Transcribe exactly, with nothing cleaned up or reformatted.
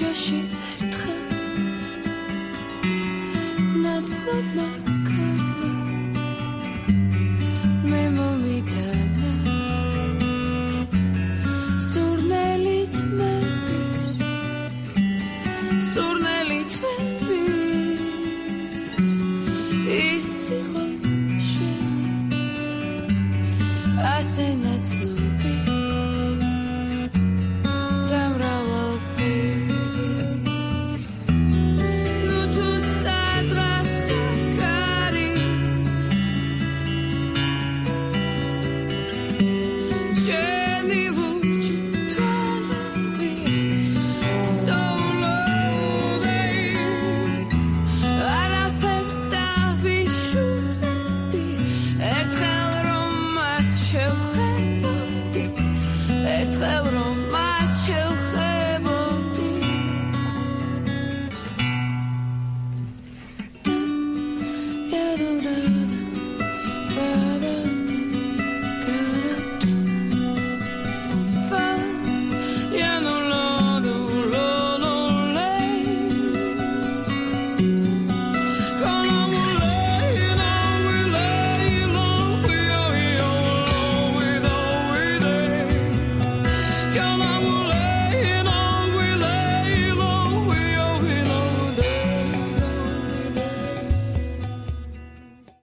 ქუჩაში ერთხელ ნაცნობმა ქარმა მე მომიტანა სურნელით მევის სურნელით მევის ის იყო შენი ასე ნაცნობი და მრავალფერი ნუ თუ სადღაც კარი შენი ლურჯი თვალები სოულოდი არაფერს დავიშურები ერთხელ რომ მათ შევხედოდი ერთხელ რომ მათ შევხედოდი და